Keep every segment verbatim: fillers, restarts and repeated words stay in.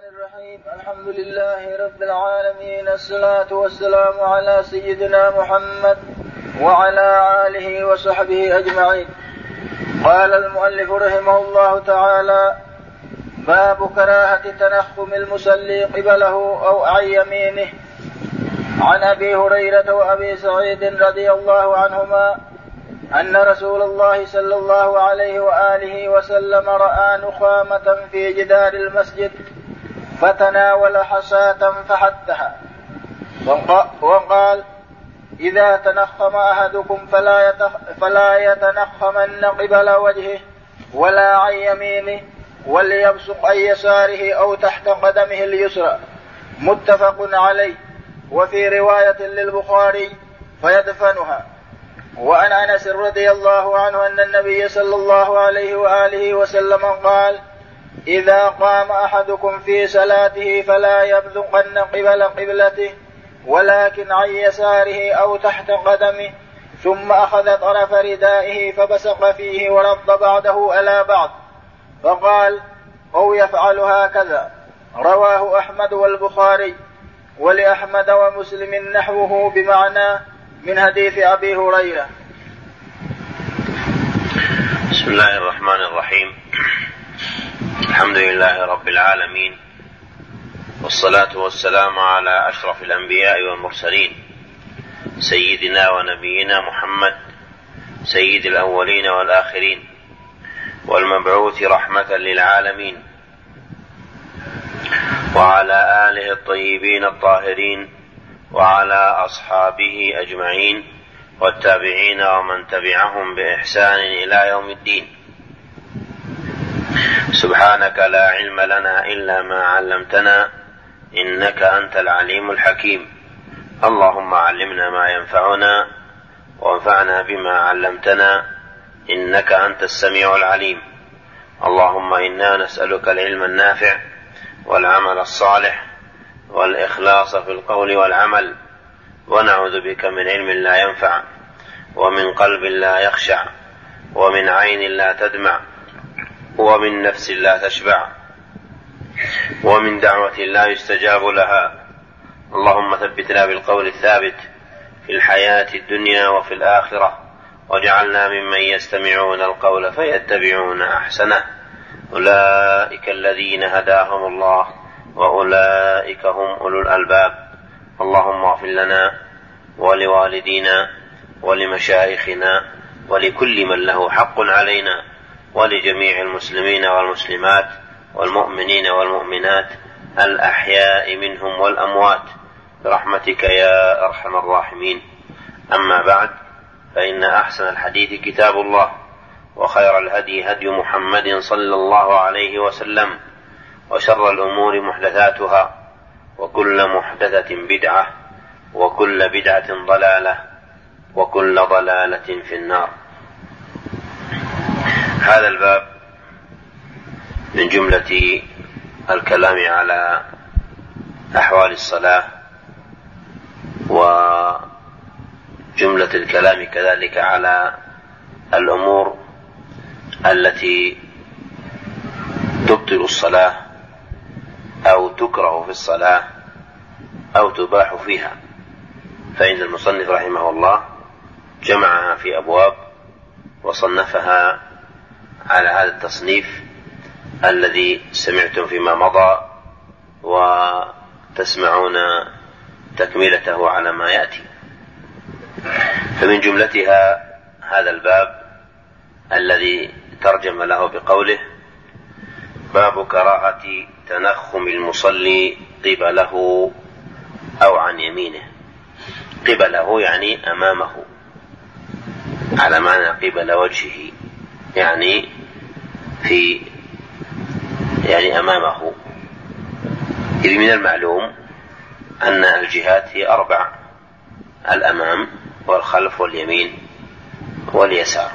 الرحيم. الحمد لله رب العالمين، الصلاة والسلام على سيدنا محمد وعلى آله وصحبه أجمعين. قال المؤلف رحمه الله تعالى: باب كراهة تنخم المصلي قبله أو عن يمينه. عن أبي هريرة وأبي سعيد رضي الله عنهما أن رسول الله صلى الله عليه وآله وسلم رأى نخامة في جدار المسجد فتناول حصاة فحتها وقال: إذا تنخم أحدكم فلا, فلا يتنخمن قبل وجهه ولا عن يمينه وليبصق عن يساره أو تحت قدمه اليسرى. متفق عليه. وفي رواية للبخاري: فيدفنها. وعن أنس رضي الله عنه أن النبي صلى الله عليه وآله وسلم قال: إذا قام أحدكم في صلاته فلا يبذقن قبل قبلته ولكن عن يساره أو تحت قدمه، ثم أخذ طرف ردائه فبصق فيه ورد بعده على بعض، فقال: أو يفعل هكذا. رواه أحمد والبخاري، ولأحمد ومسلم نحوه بمعنى من حديث أبي هريرة. بسم الله الرحمن الرحيم. الحمد لله رب العالمين، والصلاة والسلام على أشرف الأنبياء والمرسلين، سيدنا ونبينا محمد سيد الأولين والآخرين، والمبعوث رحمة للعالمين، وعلى آله الطيبين الطاهرين، وعلى أصحابه أجمعين، والتابعين ومن تبعهم بإحسان إلى يوم الدين. سبحانك لا علم لنا إلا ما علمتنا، إنك أنت العليم الحكيم. اللهم علمنا ما ينفعنا وانفعنا بما علمتنا، إنك أنت السميع العليم. اللهم إنا نسألك العلم النافع والعمل الصالح والإخلاص في القول والعمل، ونعوذ بك من علم لا ينفع ومن قلب لا يخشع ومن عين لا تدمع ومن نفس لا تشبع ومن دعوة لا يستجاب لها. اللهم ثبتنا بالقول الثابت في الحياة الدنيا وفي الآخرة، واجعلنا ممن يستمعون القول فيتبعون أحسنه. أولئك الذين هداهم الله وأولئك هم أولو الألباب. اللهم اغفر لنا ولوالدينا ولمشايخنا ولكل من له حق علينا، ولجميع المسلمين والمسلمات والمؤمنين والمؤمنات الأحياء منهم والأموات، برحمتك يا أرحم الراحمين. أما بعد، فإن أحسن الحديث كتاب الله، وخير الهدي هدي محمد صلى الله عليه وسلم، وشر الأمور محدثاتها، وكل محدثة بدعة، وكل بدعة ضلالة، وكل ضلالة في النار. هذا الباب من جملة الكلام على أحوال الصلاة، وجملة الكلام كذلك على الأمور التي تبطل الصلاة أو تكره في الصلاة أو تباح فيها. فإن المصنف رحمه الله جمعها في أبواب وصنفها على هذا التصنيف الذي سمعتم فيما مضى، وتسمعون تكملته على ما يأتي. فمن جملتها هذا الباب الذي ترجم له بقوله: باب كراهة تنخم المصلي قبله أو عن يمينه. قبله يعني أمامه، على معنى قبل وجهه، يعني في يعني أمامه. إذ من المعلوم أن الجهات هي أربع: الأمام والخلف واليمين واليسار.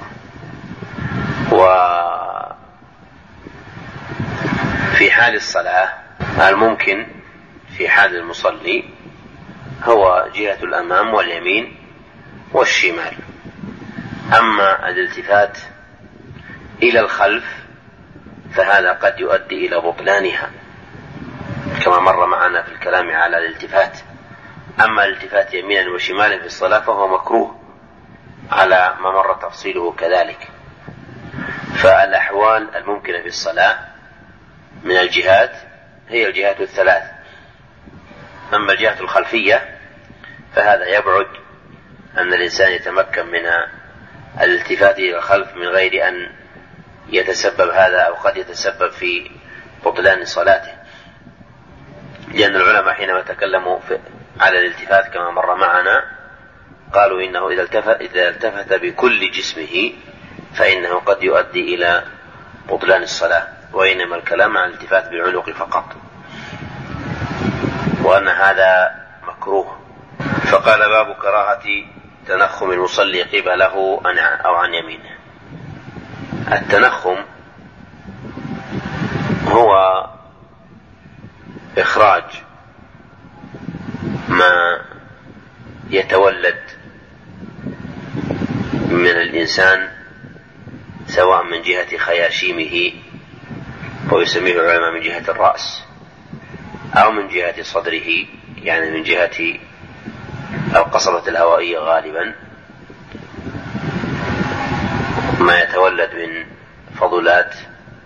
وفي حال الصلاة الممكن في حال المصلي هو جهة الأمام واليمين والشمال. أما الالتفات إلى الخلف فهذا قد يؤدي إلى بطلانها، الكلام على الالتفات. أما الالتفات يمينا وشمالا في الصلاة فهو مكروه على ما مر تفصيله كذلك. فالأحوال الممكنة في الصلاة من الجهات هي الجهات الثلاث. أما الجهة الخلفية فهذا يبعد أن الإنسان يتمكن من الالتفات إلى الخلف من غير أن يتسبب هذا أو قد يتسبب في بطلان صلاته، لأن العلماء حينما تكلموا على الالتفات كما مر معنا قالوا إنه إذا التفت, إذا التفت بكل جسمه فإنه قد يؤدي إلى بطلان الصلاة، وإنما الكلام عن الالتفات بالعنق فقط، وأن هذا مكروه. فقال باب كراهة تنخم المصلي قبله أو عن يمينه. التنخم هو إخراج ما يتولد من الإنسان سواء من جهة خياشيمه ويسميه العلماء من جهة الرأس أو من جهة صدره، يعني من جهة القصبة الهوائية غالبا، ما يتولد من فضلات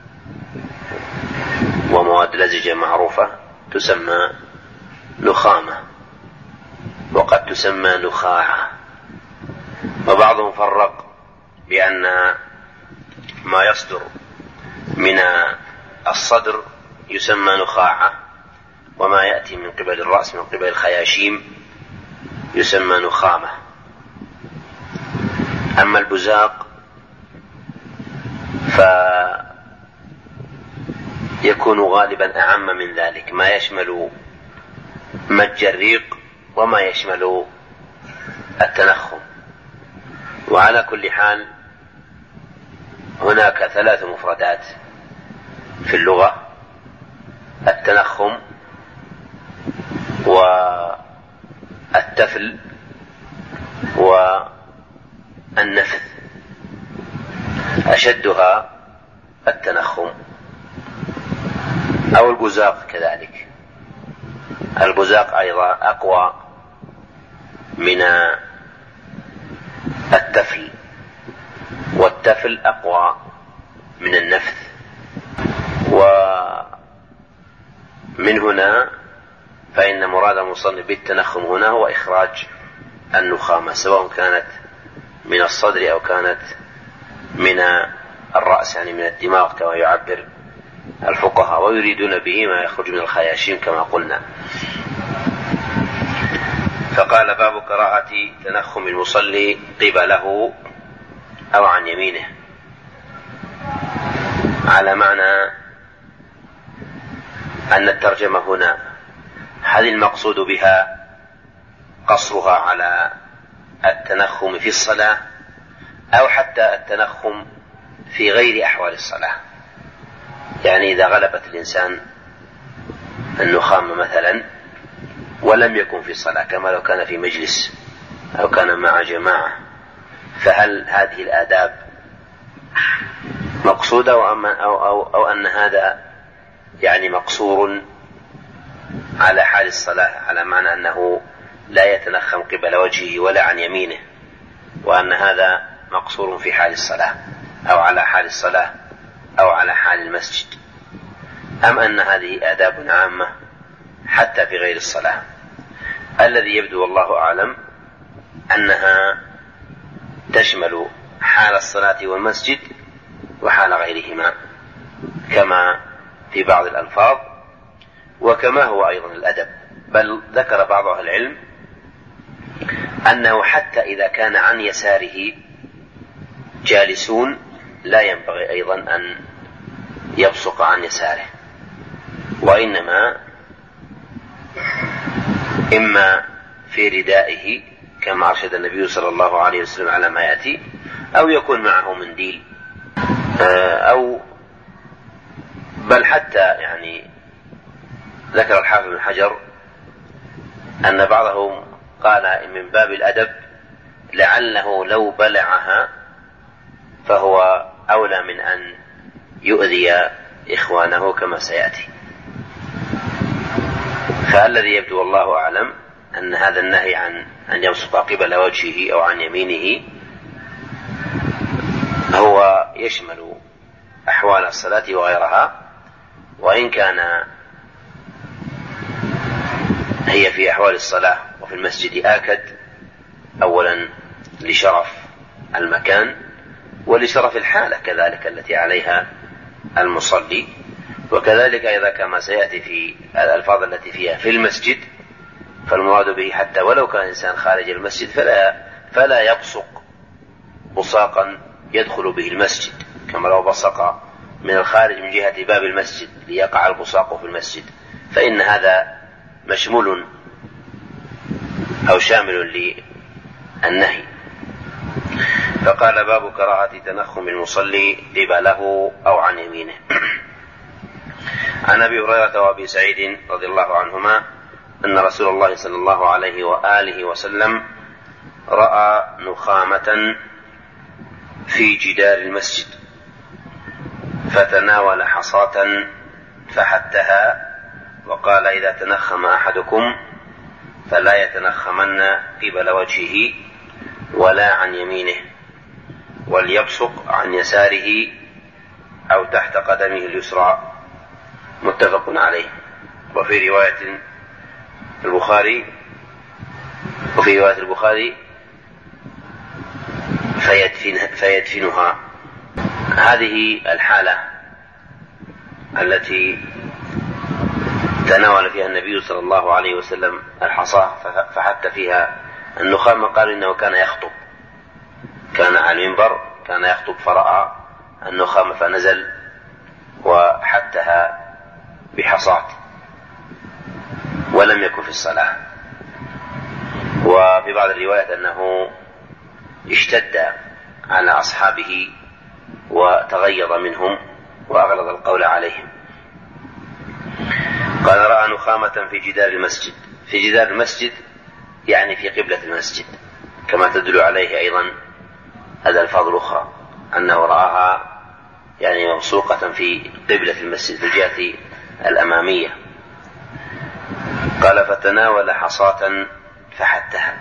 ومواد لزجة معروفة تسمى نخامة، وقد تسمى نخاعة. وبعضهم فرق بأن ما يصدر من الصدر يسمى نخاعة، وما يأتي من قبل الرأس من قبل الخياشيم يسمى نخامة. أما البزاق فيكون غالبا أعم من ذلك، ما يشمل مج الريق وما يشمل التنخم. وعلى كل حال هناك ثلاث مفردات في اللغة: التنخم والتفل والنفث. أشدها التنخم أو البزاق كذلك. البزاق أيضا أقوى من التفل، والتفل أقوى من النفث. ومن هنا فإن مراد المصنف بالتنخم هنا هو إخراج النخامة، سواء كانت من الصدر أو كانت من الرأس، يعني من الدماغ كما يعبر الفقهاء، ويريدون به ما يخرج من الخياشيم كما قلنا. فقال باب كراهة تنخم المصلي قبله أو عن يمينه، على معنى أن الترجمة هنا هل المقصود بها قصرها على التنخم في الصلاة أو حتى التنخم في غير أحوال الصلاة؟ يعني إذا غلبت الإنسان النخامة مثلا ولم يكن في الصلاة، كما لو كان في مجلس أو كان مع جماعة، فهل هذه الآداب مقصودة أو, أو, أو, أو أن هذا يعني مقصور على حال الصلاة، على معنى أنه لا يتنخم قبل وجهه ولا عن يمينه، وأن هذا مقصور في حال الصلاة أو على حال الصلاة أو على حال المسجد، أم أن هذه آداب عامة حتى في غير الصلاة؟ الذي يبدو والله أعلم أنها تشمل حال الصلاة والمسجد وحال غيرهما، كما في بعض الألفاظ وكما هو أيضا الأدب. بل ذكر بعض أهل العلم أنه حتى إذا كان عن يساره جالسون لا ينبغي أيضا أن يبصق عن يساره، وإنما إما في ردائه كما أرشد النبي صلى الله عليه وسلم على ما يأتي، أو يكون معه منديل، أو بل حتى يعني ذكر الحافظ بن حجر أن بعضهم قال من باب الأدب لعله لو بلعها فهو أولى من أن يؤذي إخوانه كما سيأتي. فالذي يبدو والله أعلم أن هذا النهي عن أن يبصق قبل وجهه أو عن يمينه هو يشمل أحوال الصلاة وغيرها، وإن كان هي في أحوال الصلاة وفي المسجد آكد، أولا لشرف المكان ولشرف الحالة كذلك التي عليها المصلي، وكذلك أيضا كما سيأتي في الألفاظ التي فيها في المسجد، فالمراد به حتى ولو كان إنسان خارج المسجد فلا, فلا يبصق بصاقا يدخل به المسجد، كما لو بصق من الخارج من جهة باب المسجد ليقع البصاق في المسجد، فإن هذا مشمول أو شامل للنهي. فقال باب كراهة تنخم المصلي قبله أو عن يمينه. عن أبي هريرة وأبي سعيد رضي الله عنهما أن رسول الله صلى الله عليه وآله وسلم رأى نخامة في جدار المسجد فتناول حصاة فحتها وقال: إذا تنخم أحدكم فلا يتنخمن قبل وجهه ولا عن يمينه، وليبصق عن يساره أو تحت قدمه اليسرى. متفق عليه. وفي رواية البخاري وفي رواية البخاري فيدفن فيدفنها. هذه الحالة التي تناول فيها النبي صلى الله عليه وسلم الحصاة فحتى فيها النخامة، قال إنه كان يخطب، كان على المنبر كان يخطب فرأى النخامة فنزل وحتها بحصاة، ولم يكن في الصلاة. وفي بعض الروايات أنه اشتد على أصحابه وتغيظ منهم وأغلظ القول عليهم. قال: رأى نخامة في جدار المسجد. في جدار المسجد يعني في قبلة المسجد، كما تدل عليه أيضا هذا الألفاظ الأخرى أنه رآها يعني مبصوقة في قبلة المسجد في الجهة الأمامية. قال: فتناول حصاة فحتها.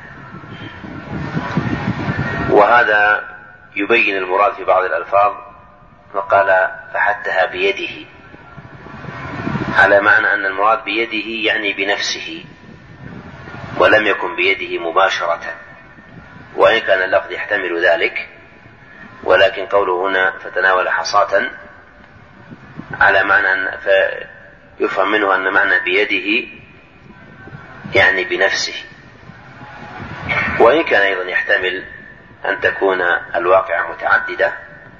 وهذا يبين المراد في بعض الألفاظ، وقال: فحتها بيده، على معنى أن المراد بيده يعني بنفسه، ولم يكن بيده مباشرة، وإن كان اللفظ يحتمل ذلك، ولكن قوله هنا فتناول حصاة على معنى أن فيفهم منه أن معنى بيده يعني بنفسه، وإن كان أيضا يحتمل أن تكون الواقع متعددة،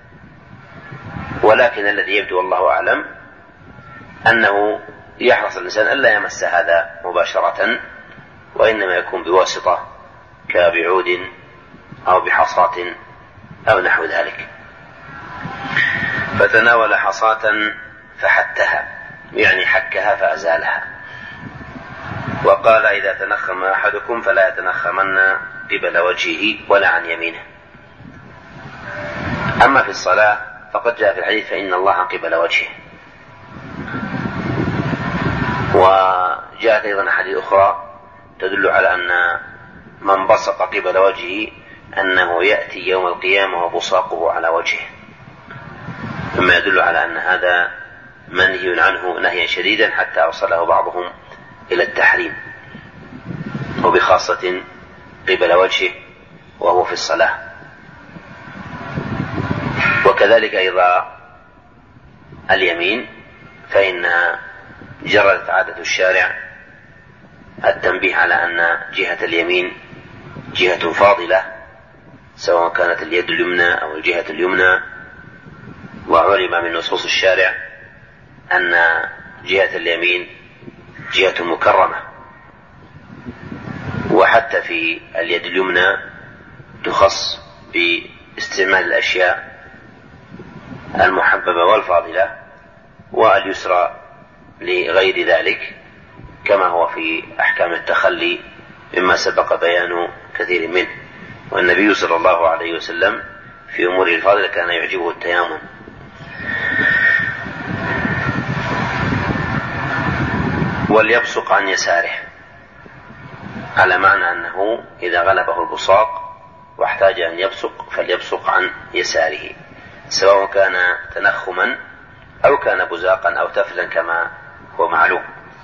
ولكن الذي يبدو والله أعلم أنه يحرص الإنسان ألا يمس هذا مباشرة، وإنما يكون بواسطة كبعود أو بحصاة أو نحو ذلك. فتناول حصاة فحتها يعني حكها فأزالها. وقال: إذا تنخم أحدكم فلا يتنخمن قبل وجهه ولا عن يمينه. أما في الصلاة فقد جاء في الحديث: فإن الله قبل وجهه. وجاءت أيضا حديث أخرى تدل على أن من بصق قبل وجهه أنه يأتي يوم القيامة وبصاقه على وجهه، مما يدل على أن هذا منهي عنه نهيا شديدا حتى أوصله بعضهم إلى التحريم، وبخاصة قبل وجهه وهو في الصلاة. وكذلك أيضا اليمين، فإن جرت عادة الشارع التنبيه على أن جهة اليمين جهة فاضلة، سواء كانت اليد اليمنى أو الجهة اليمنى. وعلم من نصوص الشارع أن جهة اليمين جهة مكرمة، وحتى في اليد اليمنى تخص باستعمال الأشياء المحببة والفاضلة، واليسرى لغير ذلك، كما هو في أحكام التخلي مما سبق بيان كثير منه. والنبي صلى الله عليه وسلم في أموره الفاضلة كان يعجبه التيامن. وليبصق عن يساره، على معنى أنه إذا غلبه البصاق واحتاج أن يبصق فليبصق عن يساره، سواء كان تنخما أو كان بزاقا أو تفلا كما هو معلوم،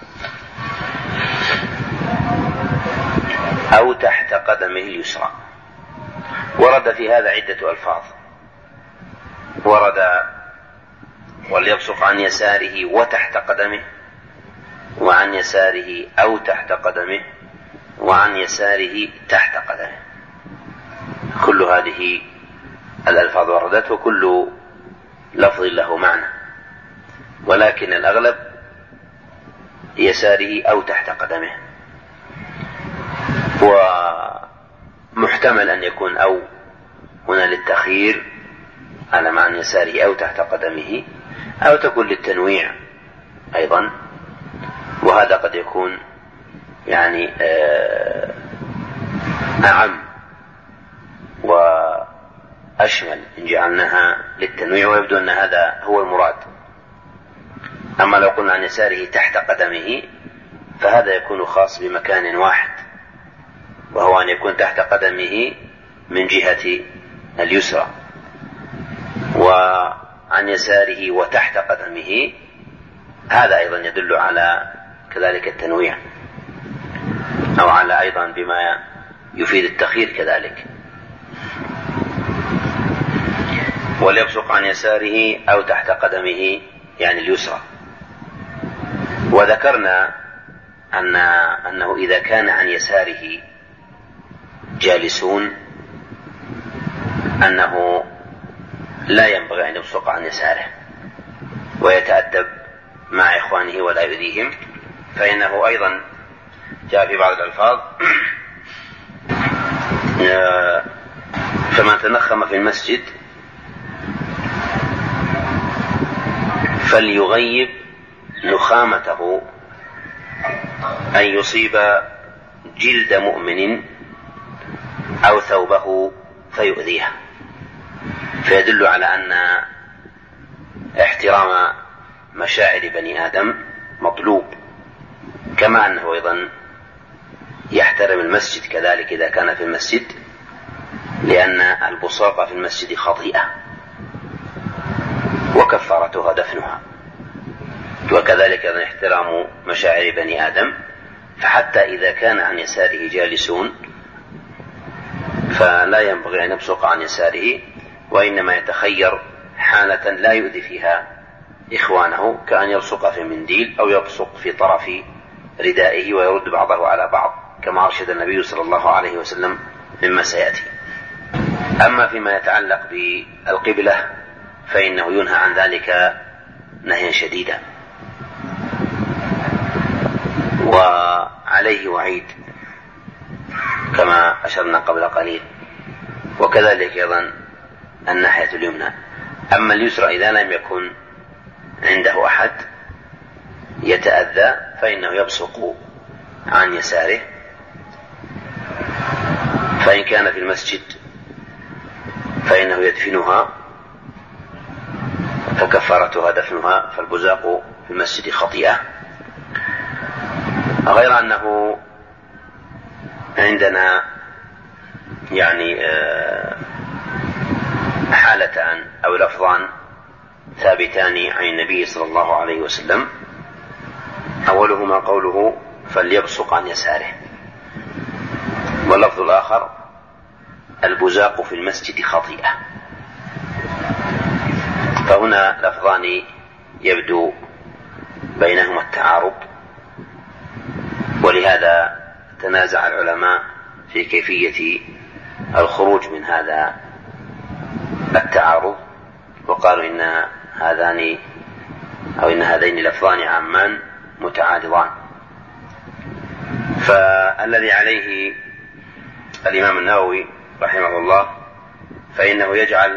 أو تحت قدمه اليسرى. ورد في هذا عدة ألفاظ، ورد وليبصق عن يساره وتحت قدمه، وعن يساره أو تحت قدمه، وعن يساره تحت قدمه. كل هذه الألفاظ وردت، وكل لفظ له معنى، ولكن الأغلب يساره أو تحت قدمه. ومحتمل أن يكون أو هنا للتخيير على معنى يساره أو تحت قدمه، أو تكون للتنويع أيضا، وهذا قد يكون يعني أعم وأشمل إن جعلناها للتنويع، ويبدو أن هذا هو المراد. أما لو قلنا عن يساره تحت قدمه فهذا يكون خاص بمكان واحد، وهو أن يكون تحت قدمه من جهة اليسرى، وعن يساره وتحت قدمه هذا أيضا يدل على كذلك التنويع، أو على أيضا بما يفيد التخيير كذلك. وليبصق عن يساره أو تحت قدمه يعني اليسرى. وذكرنا أن أنه إذا كان عن يساره جالسون أنه لا ينبغي أن يبصق عن يساره ويتأدب مع إخوانه ولا يؤذيهم، فإنه أيضا جاء في بعض الألفاظ فمن تنخم في المسجد فليغيب نخامته أن يصيب جلد مؤمن أو ثوبه فيؤذيه، فيدل على أن احترام مشاعر بني آدم مطلوب، كما أنه أيضا يحترم المسجد كذلك إذا كان في المسجد، لأن البصاق في المسجد خطيئة وكفارتها دفنها. وكذلك أيضا احترام مشاعر بني آدم، فحتى إذا كان عن يساره جالسون فلا ينبغي أن يبصق عن يساره، وإنما يتخير حالة لا يؤذي فيها إخوانه، كأن يبصق في منديل أو يبصق في طرف ردائه ويرد بعضه على بعض، كما أرشد النبي صلى الله عليه وسلم مما سيأتي. أما فيما يتعلق بالقبلة فإنه ينهى عن ذلك نهيا شديدا، وعليه وعيد كما أشرنا قبل قليل، وكذلك أيضا الناحية اليمنى. أما اليسرى إذا لم يكن عنده أحد يتأذى فإنه يبصق عن يساره، فإن كان في المسجد فإنه يدفنها فكفارتها دفنها، فالبزاق في المسجد خطيئة. غير أنه عندنا يعني حالتان أو لفظان ثابتان عن النبي صلى الله عليه وسلم، أولهما قوله فليبصق عن يساره، واللفظ الآخر البزاق في المسجد خطيئة. فهنا لفظان يبدو بينهما التعارض، ولهذا تنازع العلماء في كيفية الخروج من هذا التعارض، وقالوا إن هذان أو إن هذين لفظان عامان متعارضان. فالذي عليه الإمام النووي رحمه الله فإنه يجعل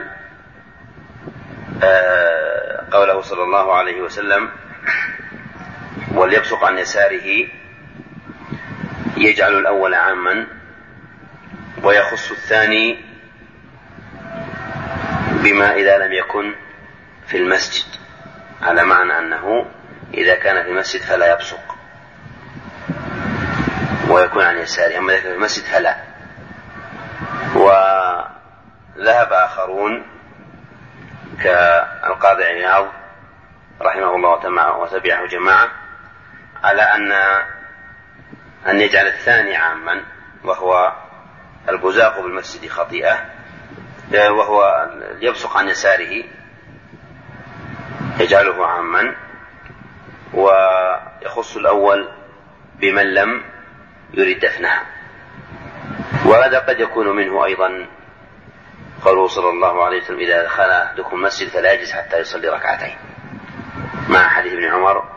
قوله صلى الله عليه وسلم وليبصق عن يساره يجعل الأول عاما ويخص الثاني بما إذا لم يكن في المسجد، على معنى أنه إذا كان في المسجد فلا يبصق، ويكون عن يساره، أما إذا كان في المسجد فلا. وذهب آخرون كالقاضي عياض رحمه الله وتبعه جماعة على أن أن يجعل الثاني عاما، وهو البزاق بالمسجد خطيئة، وهو يبصق عن يساره يجعله عاما، ويخص الأول بمن لم يريد دفنها. وهذا قد يكون منه أيضا قوله صلى الله عليه وسلم: إذا دخل أحدكم المسجد فلا يجلس حتى يصلي ركعتين، مع حديث ابن عمر: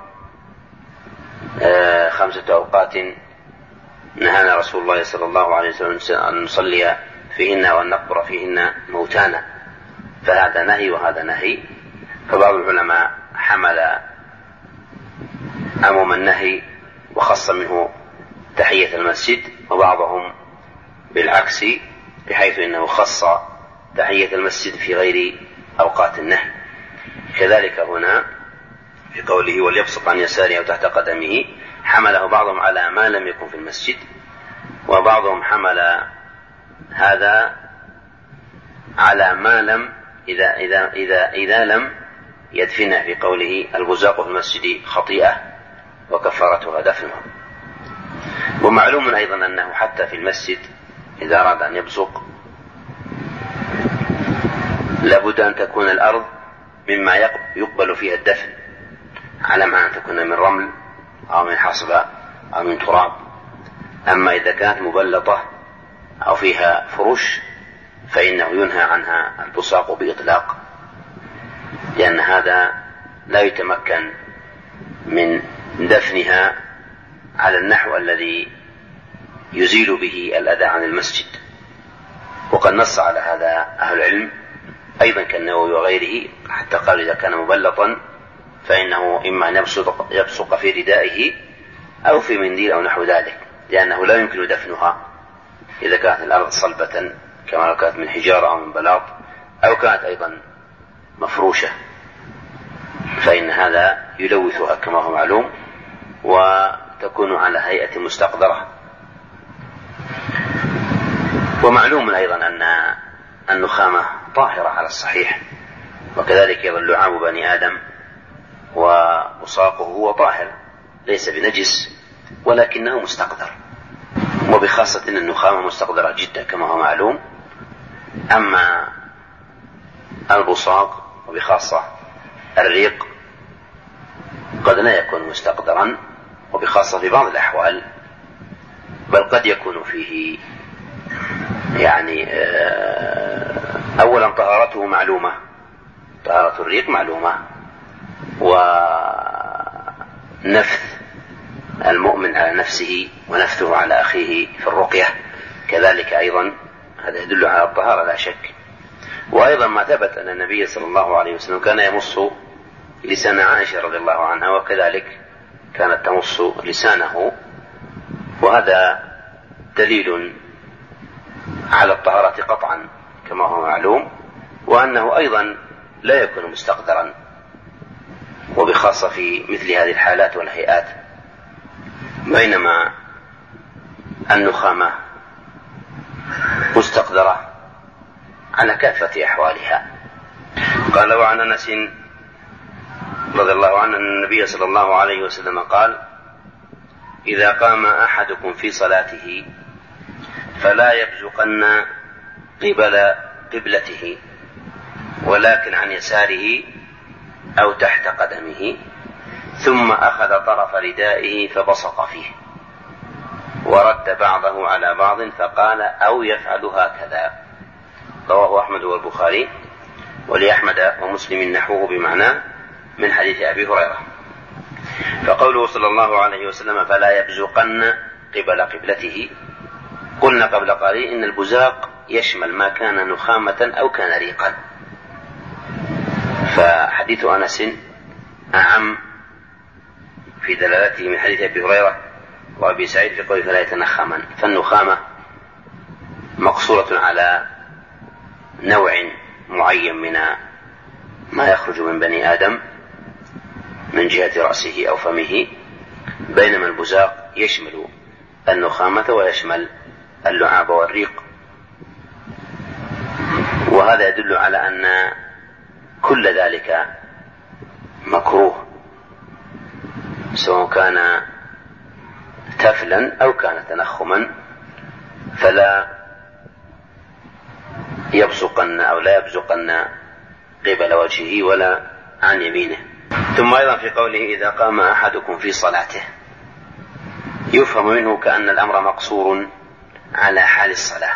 آه خمسة أوقات نهانا رسول الله صلى الله عليه وسلم أن نصلي فيهن وأن نقبر فيهن موتانا. فهذا نهي وهذا نهي. فبعض العلماء حمل عموم النهي وخص منه تحية المسجد، وبعضهم بالعكس بحيث أنه خص تحية المسجد في غير أوقات النهي. كذلك هنا في قوله: وليبصق عن يساره أو تحت قدمه، حمله بعضهم على ما لم يكن في المسجد، وبعضهم حمل هذا على ما لم إذا, إذا, إذا, إذا لم يدفنه، في قوله: البزاق في المسجد خطيئة وكفارتها دفنها. ومعلوم أيضا أنه حتى في المسجد إذا أراد أن يبصق لابد أن تكون الأرض مما يقبل فيها الدفن، على ما أن تكون من رمل أو من حصبة أو من تراب. أما إذا كانت مبلطة أو فيها فرش فإنه ينهى عنها البصاق بإطلاق، لأن هذا لا يتمكن من دفنها على النحو الذي يزيل به الأذى عن المسجد. وقد نص على هذا أهل العلم أيضا كالنووي وغيره، حتى قال: إذا كان مبلطا فإنه إما أن يبصق في ردائه أو في منديل أو نحو ذلك، لأنه لا يمكن دفنها إذا كانت الأرض صلبة كما لو كانت من حجارة أو من بلاط، أو كانت أيضا مفروشة، فإن هذا يلوثها كما هو معلوم، وتكون على هيئة مستقدرة. ومعلوم أيضا أن النخامة طاهرة على الصحيح، وكذلك أيضا لعاب بني آدم ووساقه هو طاهر ليس بنجس، ولكنه مستقدر، وبخاصة أن النخامة مستقدرة جدا كما هو معلوم. أما البصاق وبخاصة الريق قد لا يكون مستقدرا، وبخاصة في بعض الأحوال، بل قد يكون فيه يعني أولا طهارته معلومة، طهارة الريق معلومة، ونفث المؤمن على نفسه ونفثه على أخيه في الرقية كذلك أيضا، هذا يدل على الطهارة لا شك. وأيضا ما ثبت أن النبي صلى الله عليه وسلم كان يمص لسان عائشة رضي الله عنها، وكذلك كانت تمص لسانه، وهذا دليل على الطهارة قطعا كما هو معلوم، وأنه أيضا لا يكون مستقدرا، وبخاصة في مثل هذه الحالات والهيئات، بينما النخامة مستقدرة على كافة أحوالها. قال: وعن أنس رضي الله عنه أن النبي صلى الله عليه وسلم قال: إذا قام أحدكم في صلاته فلا يبزقن قبل قبلته، ولكن عن يساره أو تحت قدمه، ثم أخذ طرف ردائه فبصق فيه، ورد بعضه على بعض فقال: أو يفعل هكذا. رواه أحمد والبخاري، ولأحمد ومسلم نحوه بمعناه من حديث أبي هريرة. فقوله صلى الله عليه وسلم: فلا يبزقن قبل قبلته، قلنا قبل قليل إن البزاق يشمل ما كان نخامة أو كان ريقا، فحديث أنس أعم في دلالته من حديث أبي هريرة وأبي سعيد في قوله: فلا يتنخمن. فالنخامة مقصورة على نوع معين من ما يخرج من بني آدم من جهة رأسه أو فمه، بينما البزاق يشمل النخامة ويشمل اللعاب والريق. وهذا يدل على أن كل ذلك مكروه، سواء كان تفلا أو كان تنخما، فلا يبصقن أو لا يبزقن قبل وجهه ولا عن يمينه. ثم أيضا في قوله إذا قام أحدكم في صلاته، يفهم منه كأن الأمر مقصور على حال الصلاة.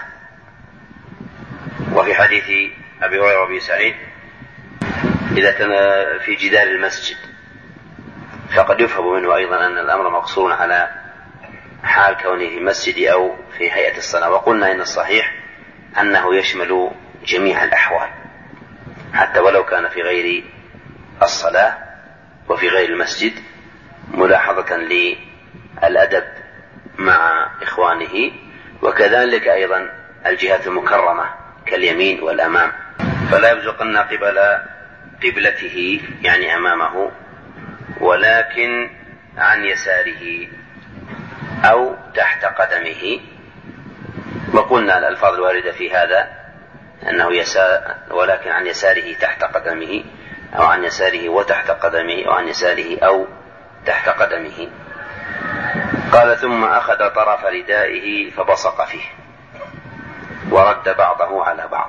وفي حديث أبي هريرة وأبي سعيد إذا كان في جدار المسجد، فقد يفهم منه أيضا أن الأمر مقصور على حال كونه في المسجد أو في هيئة الصلاة. وقلنا إن الصحيح أنه يشمل جميع الأحوال، حتى ولو كان في غير الصلاة وفي غير المسجد، ملاحظة للأدب مع إخوانه، وكذلك أيضا الجهات المكرمة كاليمين والأمام. فلا يبزقن قبل قبلته يعني أمامه، ولكن عن يساره أو تحت قدمه. وقلنا الألفاظ الواردة في هذا أنه يسار، ولكن عن يساره تحت قدمه، أو عن يساره وتحت قدمه، أو عن يساره أو تحت قدمه. قال ثم أخذ طرف ردائه فبصق فيه ورد بعضه على بعض.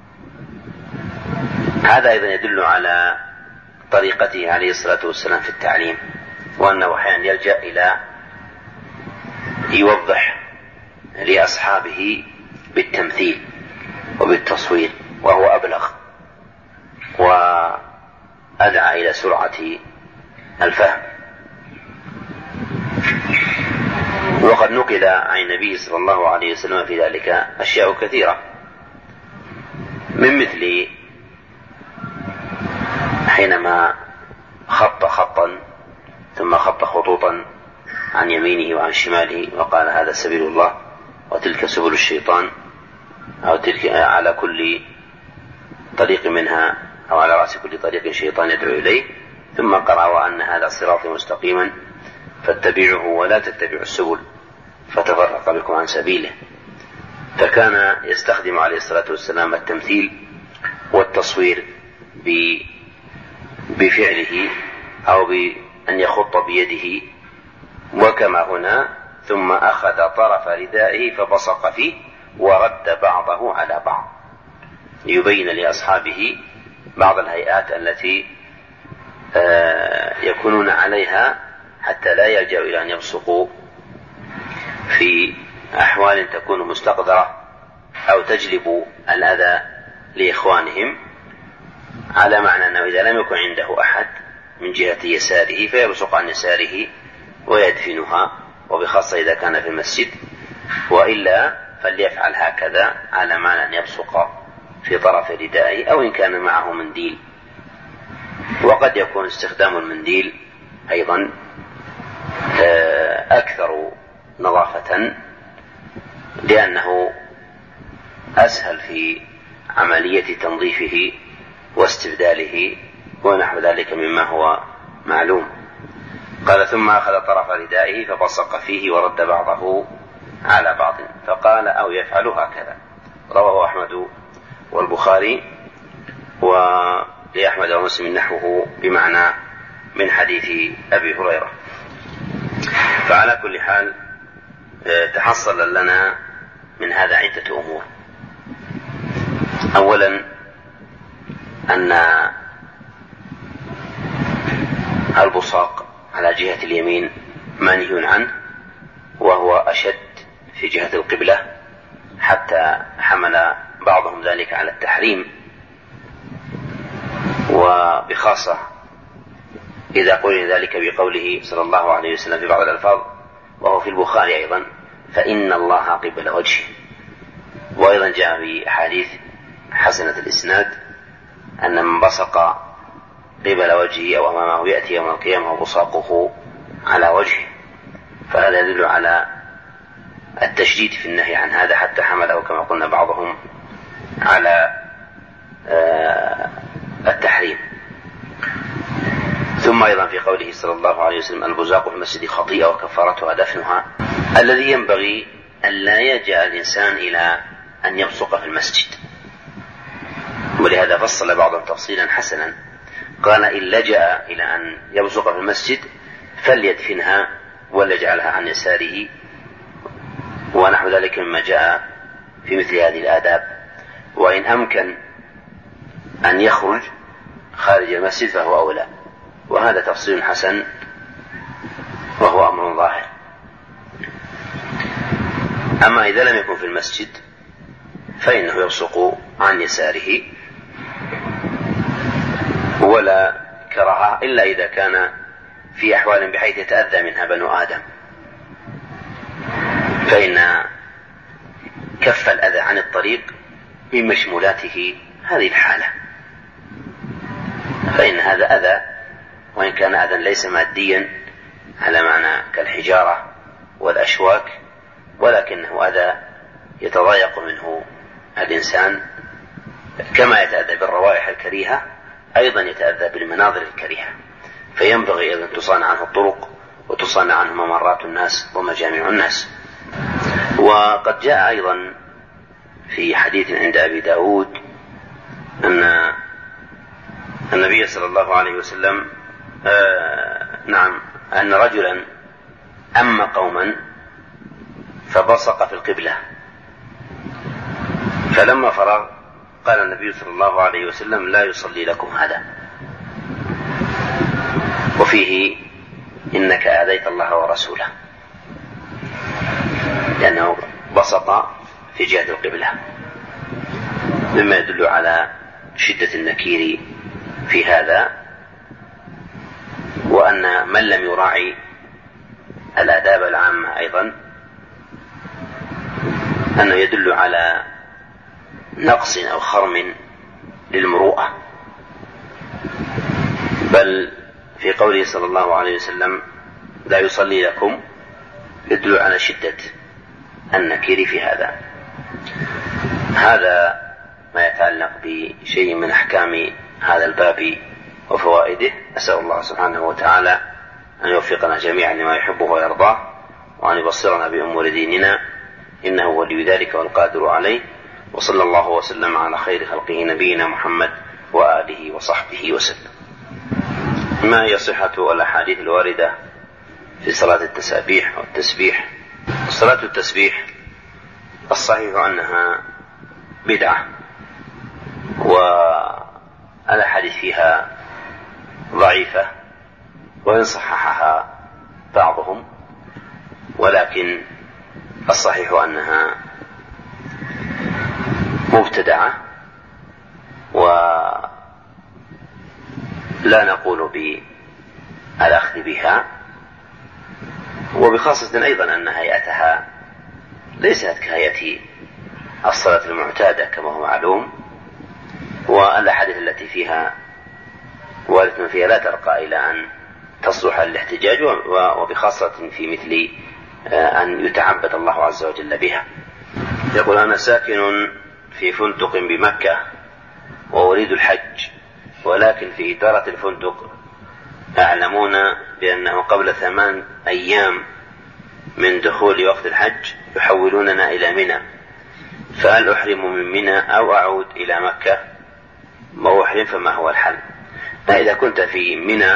هذا أيضا يدل على طريقته عليه الصلاة والسلام في التعليم، وأنه أحيانا يلجأ إلى يوضح لأصحابه بالتمثيل وبالتصوير، وهو أبلغ وأدعى إلى سرعة الفهم. وقد نقل عن النبي صلى الله عليه وسلم في ذلك أشياء كثيرة، من مثل حينما خط خطا ثم خط خطوطا عن يمينه وعن شماله وقال هذا سبيل الله وتلك سبل الشيطان، أو تلك على كل طريق منها أو على رأس كل طريق شيطان يدعو إليه، ثم قرأ وأن هذا صراطي مستقيما فاتبعوه ولا تتبعوا السبل فتفرق بكم عن سبيله. فكان يستخدم عليه الصلاة والسلام التمثيل والتصوير بفعله أو بأن يخط بيده، وكما هنا ثم أخذ طرف ردائه فبصق فيه ورد بعضه على بعض، ليبين لأصحابه بعض الهيئات التي يكونون عليها حتى لا يلجأوا إلى أن يبصقوا في أحوال تكون مستقدرة أو تجلب الأذى لإخوانهم، على معنى أنه إذا لم يكن عنده أحد من جهة يساره فيبصق عن يساره ويدفنها، وبخاصة إذا كان في المسجد، وإلا فليفعل هكذا على معنى أن يبصق في طرف ردائه، أو إن كان معه منديل. وقد يكون استخدام المنديل أيضا أكثر نظافة، لأنه أسهل في عملية تنظيفه واستبداله ونحو ذلك مما هو معلوم. قال ثم أخذ طرف ردائه فبصق فيه ورد بعضه على بعض، فقال أو يفعل هكذا. رواه أحمد والبخاري، ولأحمد ومسلم نحوه بمعنى من حديث أبي هريرة. فعلى كل حال تحصل لنا من هذا عدة أمور. أولا أن البصاق على جهة اليمين منهي عنه، وهو أشد في جهة القبلة، حتى حمل بعضهم ذلك على التحريم، وبخاصة إذا قلنا ذلك بقوله صلى الله عليه وسلم في بعض الألفاظ، وهو في البخاري أيضا، فإن الله قبل وجهه. وأيضا جاء في حديث حسنة الإسناد أن من بصق قبل وجهه أو أمامه يأتي يوم القيامة وبصاقه على وجهه. فهذا يدل على التشديد في النهي عن هذا، حتى حمله كما قلنا بعضهم على التحريم. ثم أيضا في قوله صلى الله عليه وسلم البزاق في المسجد خطيئة وكفارتها دفنها، الذي ينبغي أن لا يلجأ الإنسان إلى أن يبصق في المسجد، ولهذا فصل بعضهم تفصيلا حسنا، قال إن لجأ إلى أن يبصق في المسجد فليدفنها ولا يجعلها عن يساره ونحو ذلك مما جاء في مثل هذه الآداب. وإن أمكن أن يخرج خارج المسجد فهو أولى، وهذا تفصيل حسن وهو أمر ظاهر. أما إذا لم يكن في المسجد فإنه يبصق عن يساره ولا كراهة إلا إذا كان في أحوال بحيث يتأذى منها بنو آدم، فإن كف الأذى عن الطريق من مشمولاته هذه الحالة، فإن هذا أذى وإن كان أذى ليس ماديا على معنى كالحجارة والأشواك، ولكنه أذى يتضايق منه الإنسان كما يتأذى بالروائح الكريهة أيضا يتأذى بالمناظر الكريهة، فينبغي أن تصان عنه الطرق وتصان عنه ممرات الناس ومجامع الناس. وقد جاء أيضا في حديث عند أبي داود أن النبي صلى الله عليه وسلم آه نعم أن رجلا أم قوما فبصق في القبلة، فلما فرغ قال النبي صلى الله عليه وسلم لا يصلي لكم هذا، وفيه إنك آذيت الله ورسوله، لأنه بصق في جهة القبلة، مما يدل على شدة النكير في هذا، وأن من لم يراعي الآداب العامة أيضا أنه يدل على نقص أو خرم للمروءة. بل في قوله صلى الله عليه وسلم لا يصلي لكم يدل على شدة النكير في هذا. هذا ما يتعلق بشيء من أحكام هذا الباب وفوائده. أسأل الله سبحانه وتعالى أن يوفقنا جميعا لما يحبه ويرضاه، وأن يبصرنا بأمور ديننا، إنه ولي ذلك والقادر عليه. وصلى الله وسلم على خير خلقه نبينا محمد وآله وصحبه وسلم. ما هي صحة الأحاديث الواردة في صلاة التسابيح والتسبيح؟ صلاة التسبيح الصحيح أنها بدعة، والأحاديث فيها ضعيفة وإن صححها بعضهم، ولكن الصحيح أنها مبتدعة، ولا نقول بالأخذ بها، وبخاصة أيضا أن هيئتها ليست كهيئة الصلاة المعتادة كما هو معلوم، والأحاديث التي فيها وارد فيها لا ترقى إلى أن تصلح للاحتجاج، وبخاصة في مثل أن يتعبد الله عز وجل بها. يقول أنا ساكن في فندق بمكة وأريد الحج، ولكن في إدارة الفندق أعلمون بأنه قبل ثمان أيام من دخول وقت الحج يحولوننا إلى منى، فهل أحرم من منى أو أعود إلى مكة؟ ما أحرم فما هو الحل؟ إذا كنت في منى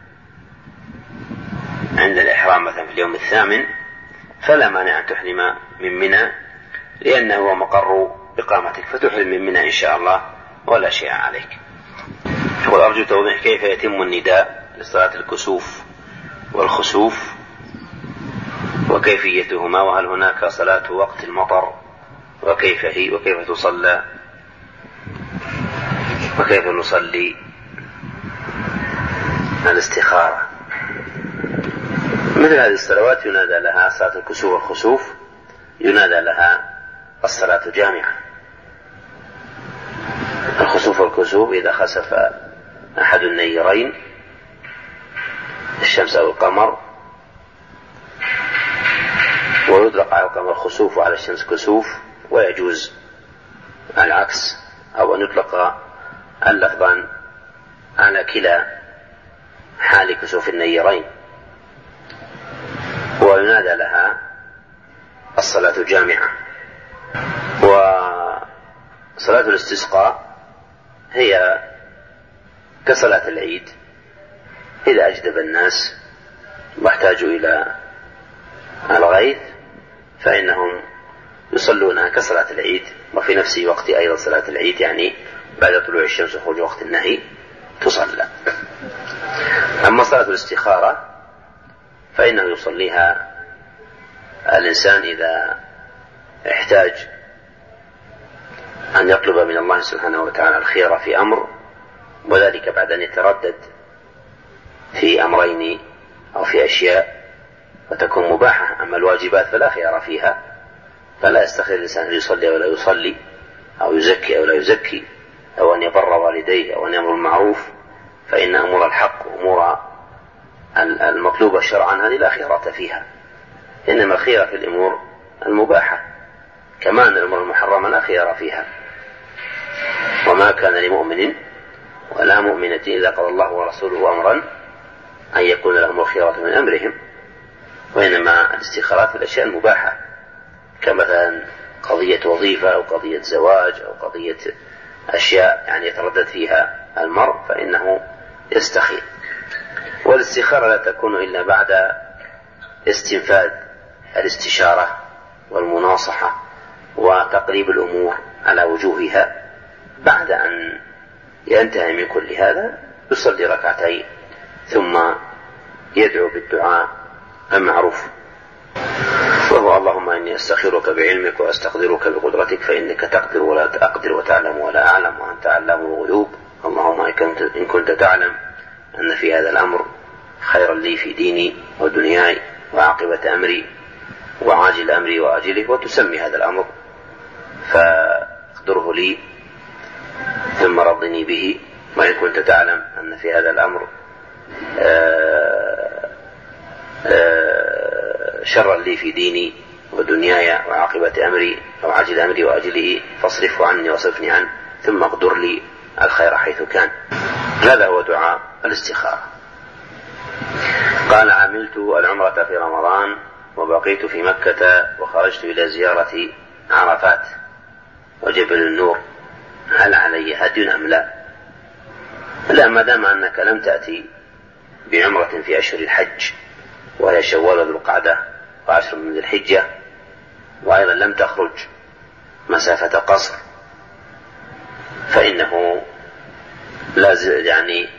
عند الإحرام مثلا في اليوم الثامن فلا مانع أن تحرم من منى، لأنه هو مقر إقامتك، فتحرم من منى إن شاء الله ولا شيء عليك. وأرجو توضيح كيف يتم النداء لصلاة الكسوف والخسوف وكيفيتهما، وهل هناك صلاة وقت المطر، وكيف هي وكيف تصلى وكيف نصلي الاستخارة. مثل هذه الصلوات ينادى لها صلاة الكسوف والخسوف، ينادى لها الصلاة جامعة. الخسوف والكسوف إذا خسف أحد النيرين الشمس أو القمر، ويطلق على القمر خسوف وعلى الشمس كسوف، ويجوز العكس، أو أن يطلق اللفظان على كلا حال كسوف النيرين. وينادى لها الصلاة جامعة. وصلاة الاستسقاء هي كصلاة العيد، إذا أجدب الناس واحتاجوا إلى الغيث فإنهم يصلونها كصلاة العيد، وفي نفس وقت أيضا صلاة العيد، يعني بعد طلوع الشمس وخروج وقت النهي تصلى. أما صلاة الاستخارة فإنه يصليها الإنسان إذا احتاج أن يطلب من الله سبحانه وتعالى الخير في أمر، وذلك بعد أن يتردد في أمرين أو في أشياء وتكون مباحة. أما الواجبات فلا خيار فيها، فلا يستخير الإنسان أن يصلي أو لا يصلي، أو يزكي أو لا يزكي، أو أن يبر والديه، أو أن يأمر بالمعروف، فإن أمور الحق وأمور المطلوبة شرعا هذه لا خيرات فيها، إنما الخير في الأمور المباحة، كما أن الأمور المحرمة لا خيار فيها. وما كان لمؤمن ولا مؤمنة إذا قضى الله ورسوله أمرا أن يكون لهم الخيرة من أمرهم، وإنما الاستخارات في الأشياء المباحة، كمثلا قضية وظيفة أو قضية زواج أو قضية أشياء يعني يتردد فيها المرء فإنه يستخير. والاستخارة لا تكون إلا بعد استنفاذ الاستشارة والمناصحة وتقريب الأمور على وجوهها. بعد أن ينتهي من كل هذا يصلي ركعتين ثم يدعو بالدعاء المعروف، وهو اللهم إني أستخيرك بعلمك وأستقدرك بقدرتك فإنك تقدر ولا أقدر وتعلم ولا أعلم وأنت علام الغيوب. اللهم إن كنت تعلم أن في هذا الأمر خيرا لي في ديني ودنياي وعاقبة أمري وعاجل أمري وآجله، وتسمي هذا الأمر فاقدره لي ثم رضني به. وإن كنت تعلم أن في هذا الأمر آآ آآ شرا لي في ديني ودنياي وعاقبة أمري أو عاجل أمري وآجله فاصرفه عني واصرفني عنه ثم اقدر لي الخير حيث كان. هذا هو دعاء الاستخارة. قال عملت العمرة في رمضان وبقيت في مكة وخرجت إلى زيارة عرفات وجبل النور، هل علي هدي أم لا؟ لا، ما دام أنك لم تأتي بعمرة في أشهر الحج وهي شوال ذو القعدة وعشر من ذي الحجة، وأيضا لم تخرج مسافة قصر، فإنه لا يعني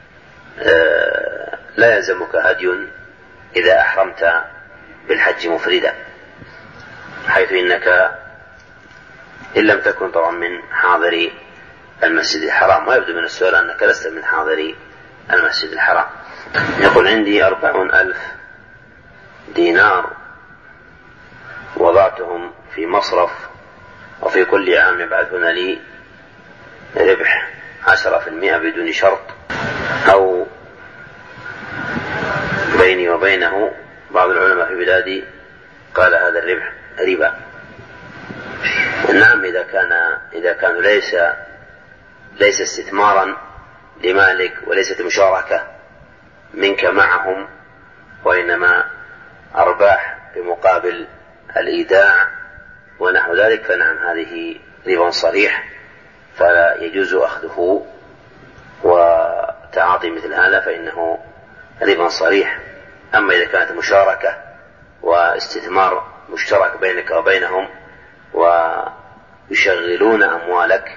آه لا يلزمك هدي إذا أحرمت بالحج مفردا، حيث إنك إن لم تكن طبعا من حاضري المسجد الحرام، ويبدو من السؤال أنك لست من حاضري المسجد الحرام. يقول عندي أربعون ألف دينار وضعتهم في مصرف، وفي كل عام يبعثون لي ربح عشرة في المئة بدون شرط، أو بيني وبينه بعض العلماء في بلادي قال هذا الربح ربا. نعم، إذا كان إذا كانوا ليس ليس استثمارا لمالك وليست مشاركة منك معهم، وإنما أرباح بمقابل الإيداع ونحو ذلك، فنعم هذه ربا صريح فلا يجوز أخذه، وتعاطي مثل هذا فإنه ربا صريح. أما إذا كانت مشاركة واستثمار مشترك بينك وبينهم ويشغلون أموالك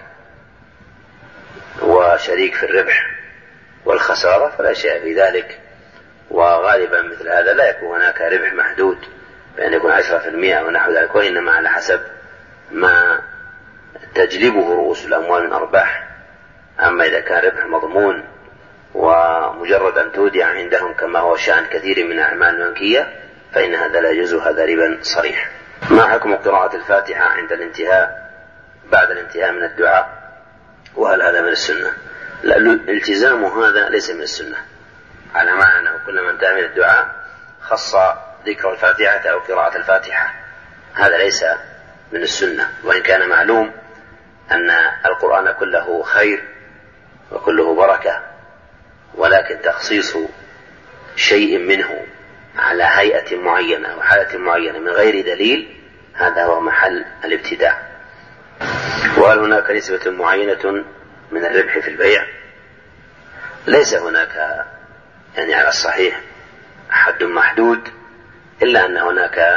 وشريك في الربح والخسارة فلا شيء في ذلك، وغالبا مثل هذا لا يكون هناك ربح محدود بأن يكون عشرة في المئة ونحو ذلك، وإنما على حسب ما تجلبه رؤوس الأموال من أرباح. أما إذا كان ربح مضمون ومجرد أن تودع عندهم كما هو شأن كثير من الأعمال المنكية فإن هذا لا يجوز، هذا ربا صريح. ما حكم قراءة الفاتحة عند الانتهاء بعد الانتهاء من الدعاء، وهل هذا من السنة؟ لا، الالتزام هذا ليس من السنة، على معنى أنه كلما انتهى من الدعاء خص ذكر الفاتحة أو قراءة الفاتحة، هذا ليس من السنة. وإن كان معلوم أن القرآن كله خير وكله بركة، ولكن تخصيص شيء منه على هيئة معينة وحالة معينة من غير دليل هذا هو محل الابتداع. وهل هناك نسبة معينة من الربح في البيع؟ ليس هناك يعني على الصحيح حد محدود، إلا أن هناك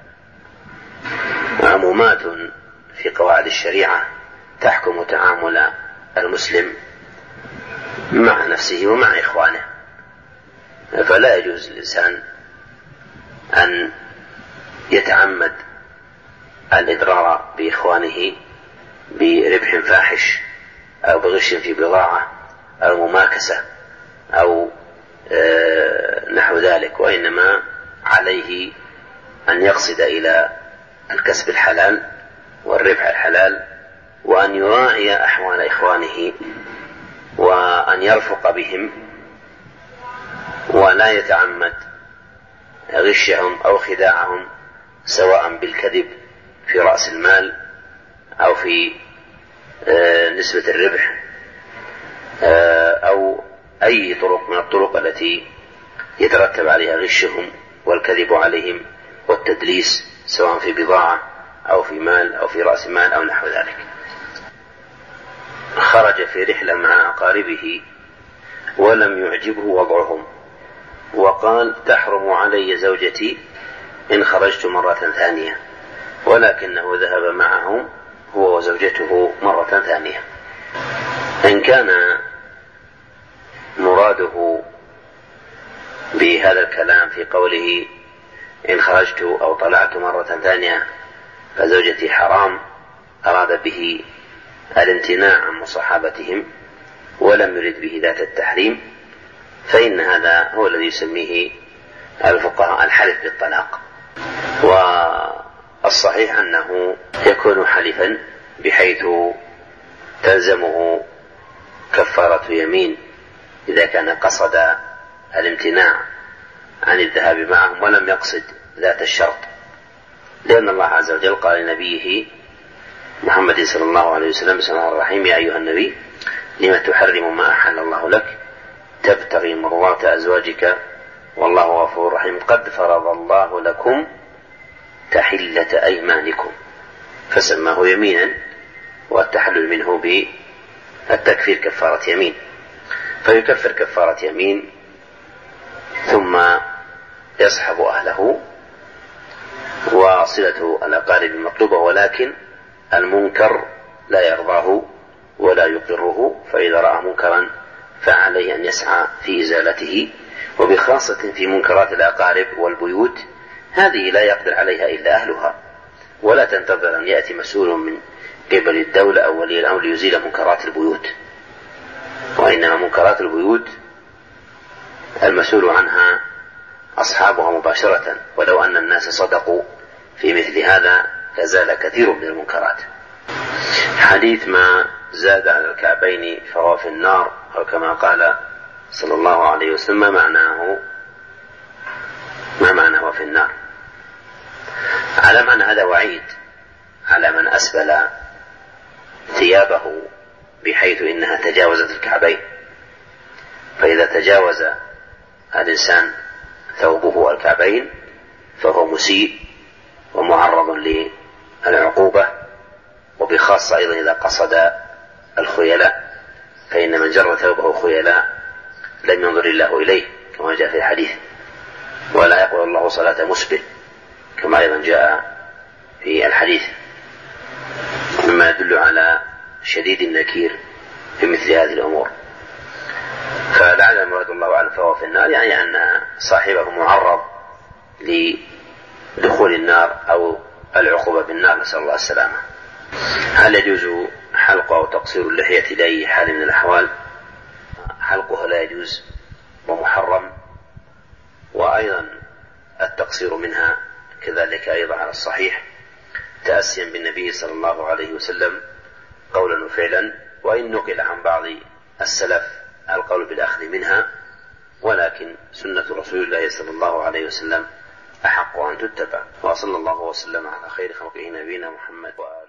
عمومات في قواعد الشريعة تحكم تعامل المسلم مع نفسه ومع إخوانه، فلا يجوز للإنسان أن يتعمد الإضرار بإخوانه بربح فاحش أو بغش في بضاعة أو مماكسة أو نحو ذلك، وإنما عليه أن يقصد إلى الكسب الحلال والربح الحلال، وأن يراعي أحوال إخوانه وأن يرفق بهم، ولا يتعمد غشهم أو خداعهم سواء بالكذب في رأس المال أو في نسبة الربح أو أي طرق من الطرق التي يترتب عليها غشهم والكذب عليهم والتدليس سواء في بضاعة أو في مال أو في رأس مال أو نحو ذلك. خرج في رحلة مع أقاربه ولم يعجبه وضعهم، وقال: تحرم علي زوجتي إن خرجت مرة ثانية، ولكنه ذهب معهم هو وزوجته مرة ثانية. إن كان مراده بهذا الكلام في قوله إن خرجت أو طلعت مرة ثانية فزوجتي حرام، أراد به الامتناع عن مصاحبتهم ولم يرد به ذات التحريم، فإن هذا هو الذي يسميه الفقهاء الحلف بالطلاق. والصحيح أنه يكون حلفا بحيث تلزمه كفارة يمين إذا كان قصد الامتناع عن الذهاب معهم ولم يقصد ذات الشرط، لأن الله عز وجل قال لنبيه محمد صلى الله عليه وسلم: بسم الله الرحمن الرحيم، يا أيها النبي لم تحرم ما أحل الله لك تبتغي مرضات أزواجك والله غفور رحيم، قد فرض الله لكم تحلة أيمانكم، فسماه يمينا، والتحلل منه بالتكفير كفارة يمين، فيكفر كفارة يمين ثم يصحب أهله، وصلة الأقارب المطلوبة، ولكن المنكر لا يرضاه ولا يقره، فإذا رأى منكرا فعليه أن يسعى في إزالته، وبخاصة في منكرات الأقارب والبيوت، هذه لا يقدر عليها إلا أهلها، ولا تنتظر أن يأتي مسؤول من قبل الدولة أو ولي الأمر ليزيل منكرات البيوت، وإنما منكرات البيوت المسؤول عنها أصحابها مباشرة، ولو أن الناس صدقوا في مثل هذا لزال كثير من المنكرات. حديث ما زاد على الكعبين فهو في النار، أو كما قال صلى الله عليه وسلم، ما معناه ما معناه في النار؟ على معنى هذا وعيد على من أسبل ثيابه بحيث إنها تجاوزت الكعبين، فإذا تجاوز الإنسان ثوبه الكعبين فهو مسيء ومعرض للعقوبة، وبخاصة أيضا إذا قصد الخيلاء، فإن من جر ثوبه خيلاء لم ينظر الله إليه كما جاء في الحديث، ولا يقبل الله صلاة مسبل كما أيضا جاء في الحديث، مما يدل على شديد النكير في مثل هذه الأمور. فلعل المراد الله أعلم فهو في النار، يعني أن صاحبه معرض لدخول النار أو العقوبة بالنار، نسأل الله السلامة. هل يجوز حلق أو تقصير اللحية لأي حال من الأحوال؟ حلقها لا يجوز ومحرم، وأيضا التقصير منها كذلك أيضا على الصحيح، تأسيا بالنبي صلى الله عليه وسلم قولا وفعلا، وإن نقل عن بعض السلف القول بالأخذ منها، ولكن سنة رسول الله صلى الله عليه وسلم أحق أن تتبع. وصلى الله وسلم على خير خلقه نبينا محمد وآله.